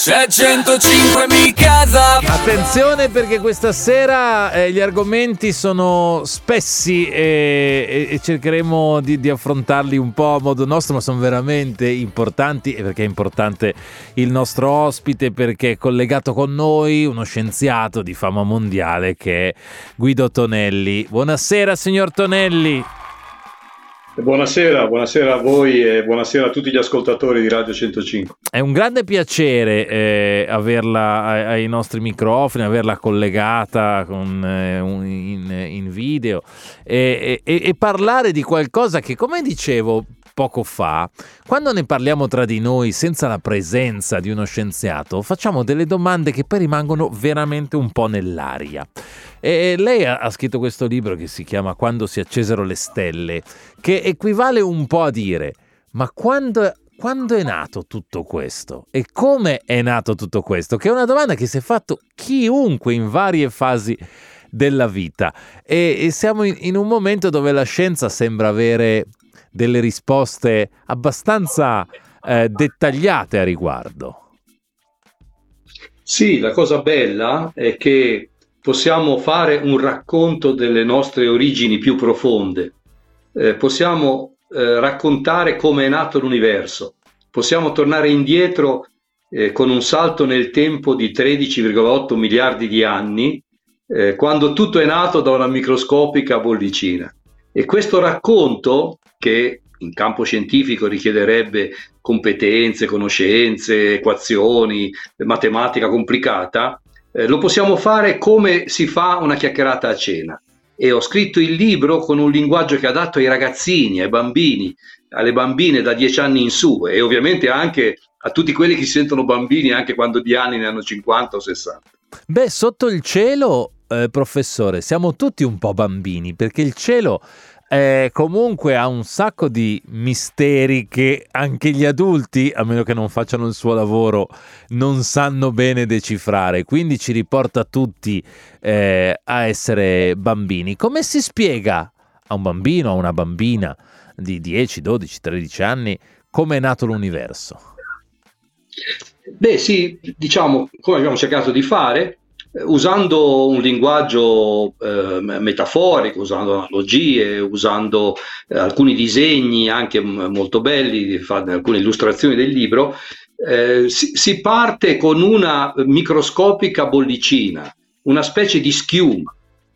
C'è 105 mi casa. Attenzione, perché questa sera gli argomenti sono spessi e cercheremo di affrontarli un po' a modo nostro, ma sono veramente importanti, e perché è importante il nostro ospite, perché è collegato con noi uno scienziato di fama mondiale che è Guido Tonelli. Buonasera signor Tonelli. Buonasera a voi e buonasera a tutti gli ascoltatori di Radio 105. È un grande piacere averla ai nostri microfoni, averla collegata in video e parlare di qualcosa che, come dicevo poco fa, quando ne parliamo tra di noi senza la presenza di uno scienziato, facciamo delle domande che poi rimangono veramente un po' nell'aria. E lei ha scritto questo libro che si chiama Quando si accesero le stelle, che equivale un po' a dire: ma quando è nato tutto questo? E come è nato tutto questo? Che è una domanda che si è fatto chiunque in varie fasi della vita. E siamo in un momento dove la scienza sembra avere delle risposte abbastanza dettagliate a riguardo. Sì, la cosa bella è che possiamo fare un racconto delle nostre origini più profonde, possiamo raccontare come è nato l'universo, possiamo tornare indietro con un salto nel tempo di 13,8 miliardi di anni, quando tutto è nato da una microscopica bollicina. E questo racconto, che in campo scientifico richiederebbe competenze, conoscenze, equazioni, matematica complicata, lo possiamo fare come si fa una chiacchierata a cena. E ho scritto il libro con un linguaggio che è adatto ai ragazzini, ai bambini, alle bambine da 10 anni in su, e ovviamente anche a tutti quelli che si sentono bambini anche quando di anni ne hanno 50 o 60. Beh, sotto il cielo, professore, siamo tutti un po' bambini, perché il cielo comunque ha un sacco di misteri che anche gli adulti, a meno che non facciano il suo lavoro, non sanno bene decifrare, quindi ci riporta tutti a essere bambini. Come si spiega a un bambino, a una bambina di 10, 12, 13 anni come è nato l'universo? Beh sì, diciamo, come abbiamo cercato di fare, usando un linguaggio metaforico, usando analogie, usando alcuni disegni anche molto belli, alcune illustrazioni del libro, si parte con una microscopica bollicina, una specie di schiuma.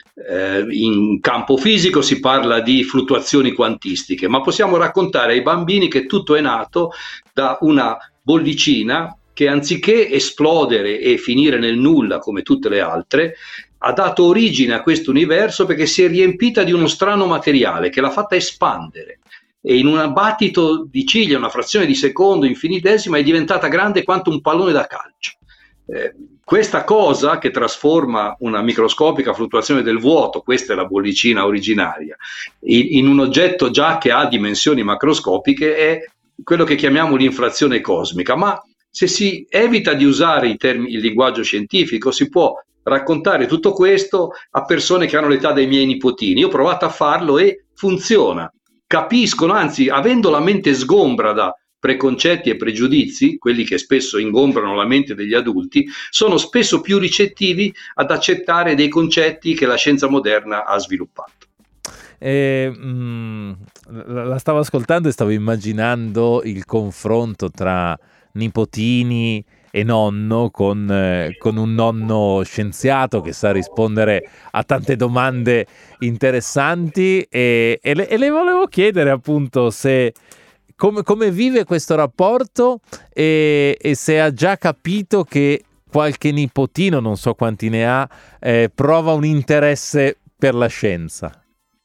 In campo fisico si parla di fluttuazioni quantistiche, ma possiamo raccontare ai bambini che tutto è nato da una bollicina che, anziché esplodere e finire nel nulla come tutte le altre, ha dato origine a questo universo perché si è riempita di uno strano materiale che l'ha fatta espandere, e in un battito di ciglia, una frazione di secondo infinitesima, è diventata grande quanto un pallone da calcio. Questa cosa che trasforma una microscopica fluttuazione del vuoto, questa è la bollicina originaria, in un oggetto già che ha dimensioni macroscopiche, è quello che chiamiamo l'inflazione cosmica. Ma se si evita di usare il linguaggio scientifico, si può raccontare tutto questo a persone che hanno l'età dei miei nipotini. Io ho provato a farlo e funziona. Capiscono, anzi, avendo la mente sgombra da preconcetti e pregiudizi, quelli che spesso ingombrano la mente degli adulti, sono spesso più ricettivi ad accettare dei concetti che la scienza moderna ha sviluppato. La stavo ascoltando e stavo immaginando il confronto tra nipotini e nonno con un nonno scienziato che sa rispondere a tante domande interessanti, e le volevo chiedere appunto se come vive questo rapporto e se ha già capito che qualche nipotino, non so quanti ne ha, prova un interesse per la scienza.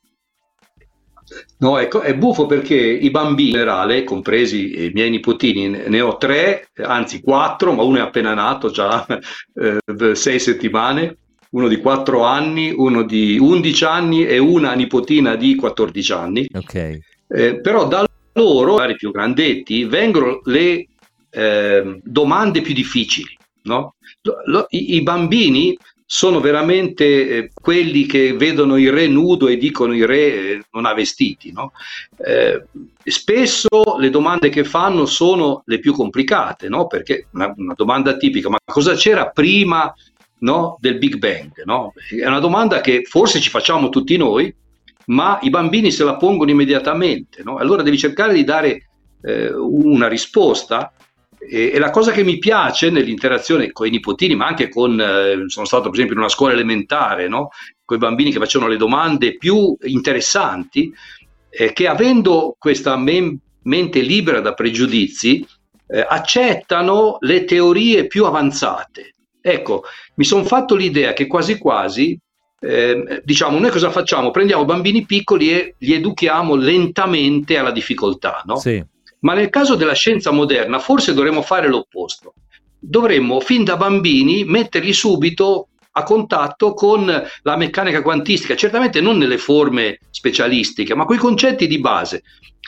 No, ecco, è buffo perché i bambini in generale, compresi i miei nipotini, ne ho 3, anzi 4, ma uno è appena nato, già 6 settimane, uno di 4 anni, uno di 11 anni e una nipotina di 14 anni. Ok. Però da loro, magari più grandetti, vengono le domande più difficili, no? I bambini sono veramente quelli che vedono il re nudo e dicono il re non ha vestiti, no? Spesso le domande che fanno sono le più complicate, no? Perché una domanda tipica, ma cosa c'era prima, no, del Big Bang, no? È una domanda che forse ci facciamo tutti noi, ma i bambini se la pongono immediatamente, no? Allora devi cercare di dare una risposta. E la cosa che mi piace nell'interazione con i nipotini, ma anche sono stato per esempio in una scuola elementare, no? Con i bambini che facevano le domande più interessanti, che avendo questa mente libera da pregiudizi, accettano le teorie più avanzate. Ecco, mi sono fatto l'idea che quasi quasi, diciamo, noi cosa facciamo? Prendiamo bambini piccoli e li educhiamo lentamente alla difficoltà, no? Sì. Ma nel caso della scienza moderna forse dovremmo fare l'opposto. Dovremmo fin da bambini metterli subito a contatto con la meccanica quantistica, certamente non nelle forme specialistiche, ma con i concetti di base,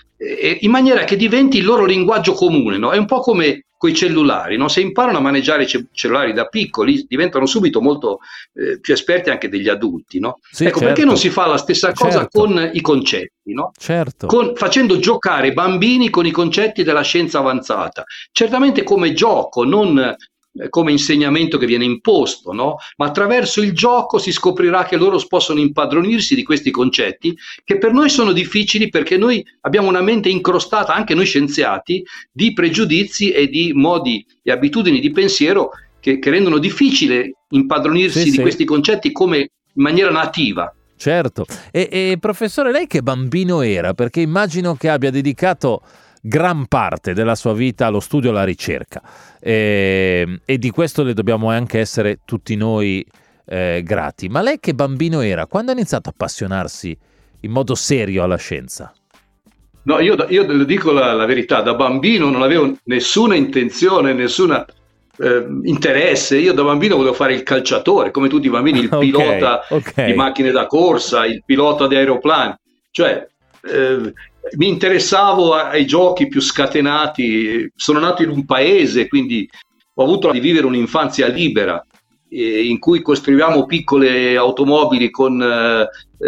in maniera che diventi il loro linguaggio comune, no? È un po' come con i cellulari, no? Se imparano a maneggiare i cellulari da piccoli, diventano subito molto più esperti anche degli adulti, no? Sì, ecco, certo. Perché non si fa la stessa cosa Certo. con i concetti, no? Certo. Facendo giocare i bambini con i concetti della scienza avanzata, certamente come gioco, non come insegnamento che viene imposto, no? Ma attraverso il gioco si scoprirà che loro possono impadronirsi di questi concetti che per noi sono difficili, perché noi abbiamo una mente incrostata, anche noi scienziati, di pregiudizi e di modi e abitudini di pensiero che rendono difficile impadronirsi di questi concetti come in maniera nativa. Certo. E professore, lei che bambino era? Perché immagino che abbia dedicato gran parte della sua vita allo studio e alla ricerca, e di questo le dobbiamo anche essere tutti noi grati. Ma lei che bambino era quando ha iniziato a appassionarsi in modo serio alla scienza? No, io le dico la verità, da bambino non avevo nessuna intenzione, nessuna interesse. Io da bambino volevo fare il calciatore, come tutti i bambini, il pilota di macchine da corsa, il pilota di aeroplani, cioè mi interessavo ai giochi più scatenati. Sono nato in un paese, quindi ho avuto di vivere un'infanzia libera, in cui costruivamo piccole automobili con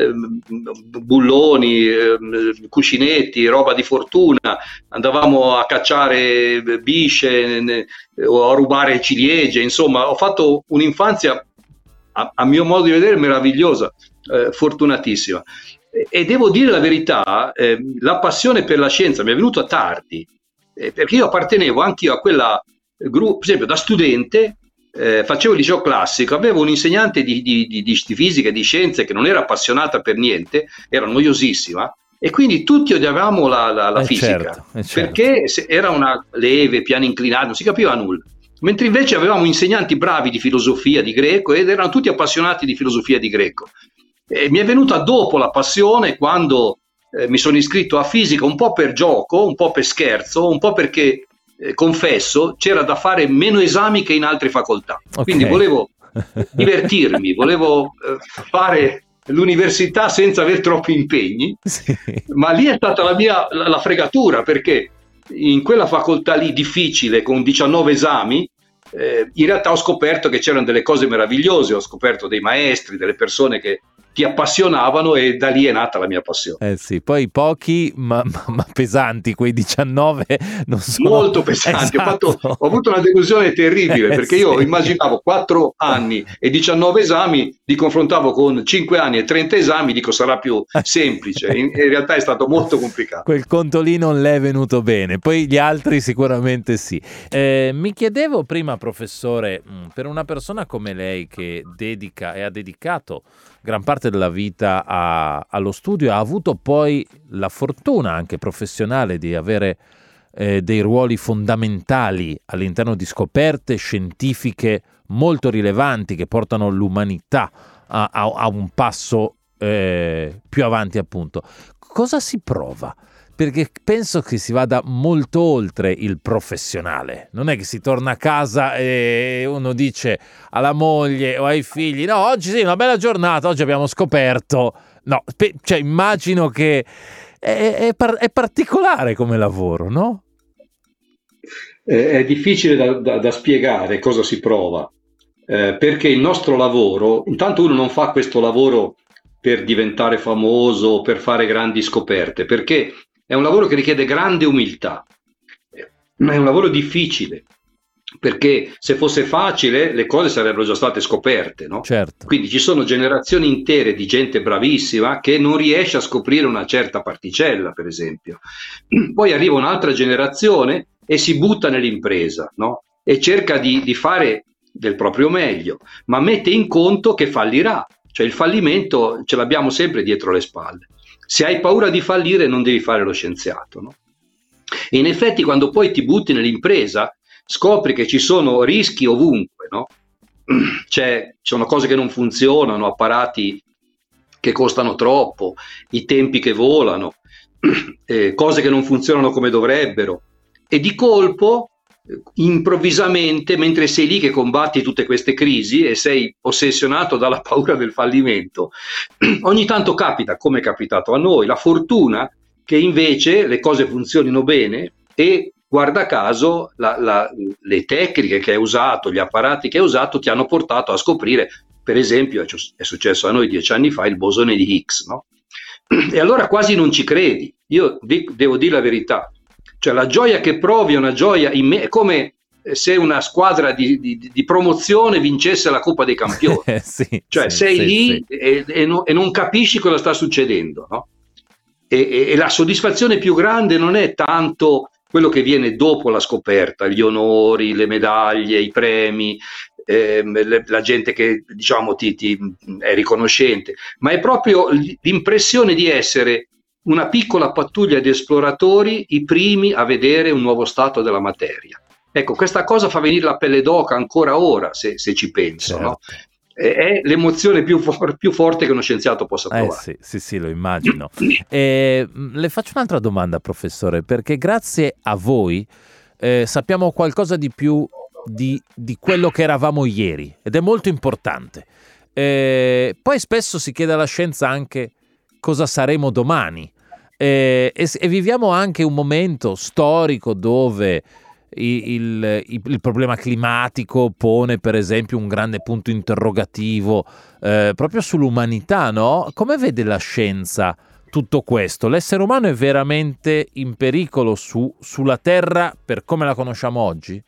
bulloni, cuscinetti, roba di fortuna, andavamo a cacciare bisce o a rubare ciliegie. Insomma, ho fatto un'infanzia a mio modo di vedere meravigliosa, fortunatissima. E devo dire la verità, la passione per la scienza mi è venuta tardi, perché io appartenevo anch'io a quella gruppo, per esempio da studente, facevo il liceo classico, avevo un insegnante di fisica e di scienze che non era appassionata per niente, era noiosissima, e quindi tutti odiavamo la fisica, certo. Perché era una leve, piani inclinati, non si capiva nulla. Mentre invece avevamo insegnanti bravi di filosofia, di greco, ed erano tutti appassionati di filosofia di greco. Mi è venuta dopo la passione quando mi sono iscritto a fisica, un po' per gioco, un po' per scherzo, un po' perché, confesso, c'era da fare meno esami che in altre facoltà. Quindi volevo divertirmi, volevo fare l'università senza avere troppi impegni, sì. Ma lì è stata la fregatura, perché in quella facoltà lì difficile, con 19 esami, in realtà ho scoperto che c'erano delle cose meravigliose, ho scoperto dei maestri, delle persone che ti appassionavano, e da lì è nata la mia passione. Sì, poi pochi ma pesanti, quei 19 non sono molto pesanti. Esatto. Ho avuto una delusione terribile, perché io sì. immaginavo 4 anni e 19 esami, li confrontavo con 5 anni e 30 esami, dico sarà più semplice. In realtà è stato molto complicato. Quel conto lì non le è venuto bene, poi gli altri sicuramente sì. Mi chiedevo prima, professore, per una persona come lei che dedica e ha dedicato gran parte della vita allo studio, ha avuto poi la fortuna anche professionale di avere dei ruoli fondamentali all'interno di scoperte scientifiche molto rilevanti che portano l'umanità a un passo più avanti, appunto. Cosa si prova? Perché penso che si vada molto oltre il professionale. Non è che si torna a casa e uno dice alla moglie o ai figli: no, oggi sì, una bella giornata, oggi abbiamo scoperto. No, cioè immagino che è particolare come lavoro, no? È difficile da spiegare cosa si prova. perché il nostro lavoro, intanto uno non fa questo lavoro per diventare famoso, per fare grandi scoperte, perché è un lavoro che richiede grande umiltà, ma è un lavoro difficile, perché se fosse facile le cose sarebbero già state scoperte, no? Certo. Quindi ci sono generazioni intere di gente bravissima che non riesce a scoprire una certa particella, per esempio. Poi arriva un'altra generazione e si butta nell'impresa, no? E cerca di fare del proprio meglio, ma mette in conto che fallirà, cioè il fallimento ce l'abbiamo sempre dietro le spalle. Se hai paura di fallire non devi fare lo scienziato, no? E in effetti quando poi ti butti nell'impresa scopri che ci sono rischi ovunque, no? Ci sono cose che non funzionano, apparati che costano troppo, i tempi che volano, cose che non funzionano come dovrebbero, e di colpo, improvvisamente, mentre sei lì che combatti tutte queste crisi e sei ossessionato dalla paura del fallimento, ogni tanto capita, come è capitato a noi, la fortuna che invece le cose funzionino bene e guarda caso le tecniche che hai usato, gli apparati che hai usato ti hanno portato a scoprire, per esempio, è successo a noi 10 anni fa, il bosone di Higgs, no? E allora quasi non ci credi. Io devo dire la verità, cioè la gioia che provi è una gioia è come se una squadra di promozione vincesse la Coppa dei Campioni. Sì, cioè sì, sei sì, lì sì. e non capisci cosa sta succedendo, no? E la soddisfazione più grande non è tanto quello che viene dopo la scoperta, gli onori, le medaglie, i premi, la gente che diciamo ti è riconoscente, ma è proprio l'impressione di essere una piccola pattuglia di esploratori, i primi a vedere un nuovo stato della materia. Ecco, questa cosa fa venire la pelle d'oca ancora ora, se ci penso, Certo. no? È l'emozione più forte che uno scienziato possa provare. Sì, lo immagino. Le faccio un'altra domanda, professore, perché grazie a voi sappiamo qualcosa di più di quello che eravamo ieri, ed è molto importante. Poi spesso si chiede alla scienza anche cosa saremo domani, e viviamo anche un momento storico dove il problema climatico pone per esempio un grande punto interrogativo proprio sull'umanità, no? Come vede la scienza tutto questo? L'essere umano è veramente in pericolo sulla Terra per come la conosciamo oggi?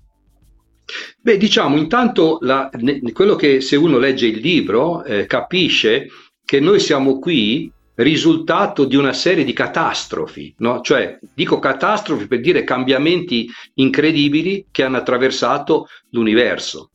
Beh, diciamo, intanto quello che se uno legge il libro capisce che noi siamo qui risultato di una serie di catastrofi, no? Cioè, dico catastrofi per dire cambiamenti incredibili che hanno attraversato l'universo.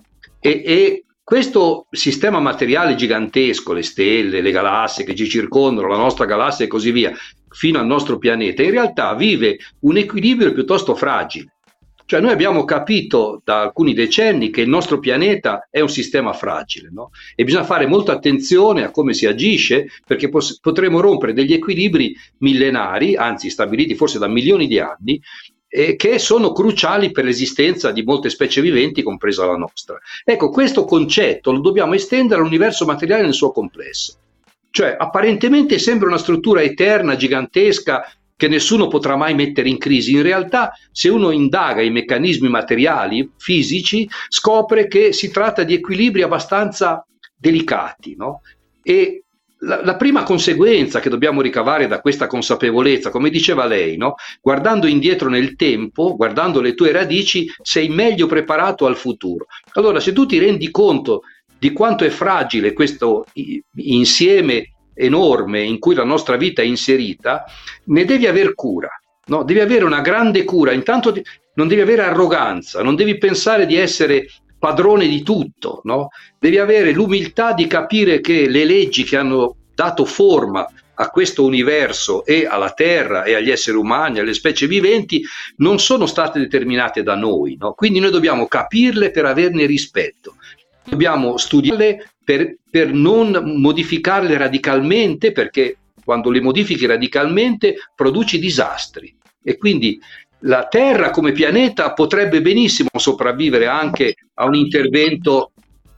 E questo sistema materiale gigantesco, le stelle, le galassie che ci circondano, la nostra galassia e così via, fino al nostro pianeta, in realtà vive un equilibrio piuttosto fragile. Cioè noi abbiamo capito da alcuni decenni che il nostro pianeta è un sistema fragile, no? E bisogna fare molta attenzione a come si agisce, perché potremo rompere degli equilibri millenari, anzi stabiliti forse da milioni di anni, che sono cruciali per l'esistenza di molte specie viventi, compresa la nostra. Ecco, questo concetto lo dobbiamo estendere all'universo materiale nel suo complesso. Cioè apparentemente sembra una struttura eterna, gigantesca, che nessuno potrà mai mettere in crisi. In realtà, se uno indaga i meccanismi materiali, fisici, scopre che si tratta di equilibri abbastanza delicati, no? E la prima conseguenza che dobbiamo ricavare da questa consapevolezza, come diceva lei, no? Guardando indietro nel tempo, guardando le tue radici, sei meglio preparato al futuro. Allora, se tu ti rendi conto di quanto è fragile questo insieme enorme in cui la nostra vita è inserita, ne devi aver cura, no? Devi avere una grande cura. Intanto non devi avere arroganza, non devi pensare di essere padrone di tutto, no? Devi avere l'umiltà di capire che le leggi che hanno dato forma a questo universo e alla Terra e agli esseri umani, alle specie viventi, non sono state determinate da noi, no? Quindi noi dobbiamo capirle per averne rispetto. Dobbiamo studiarle per non modificarle radicalmente, perché quando le modifichi radicalmente produci disastri. E quindi la Terra come pianeta potrebbe benissimo sopravvivere anche a un intervento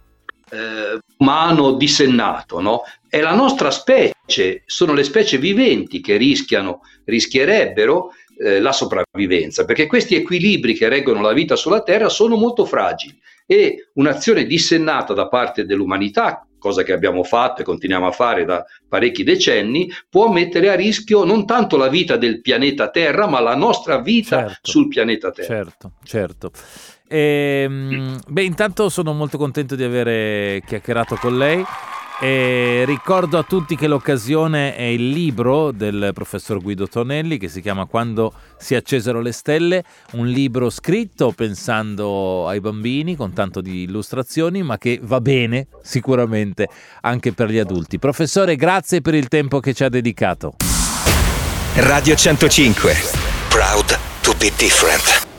umano dissennato, no? È la nostra specie, sono le specie viventi che rischierebbero la sopravvivenza, perché questi equilibri che reggono la vita sulla Terra sono molto fragili e un'azione dissennata da parte dell'umanità, cosa che abbiamo fatto e continuiamo a fare da parecchi decenni, può mettere a rischio non tanto la vita del pianeta Terra, ma la nostra vita sul pianeta Terra. Certo. Intanto sono molto contento di avere chiacchierato con lei. E ricordo a tutti che l'occasione è il libro del professor Guido Tonelli che si chiama Quando si accesero le stelle, un libro scritto pensando ai bambini con tanto di illustrazioni, ma che va bene sicuramente anche per gli adulti. Professore, grazie per il tempo che ci ha dedicato. Radio 105, proud to be different.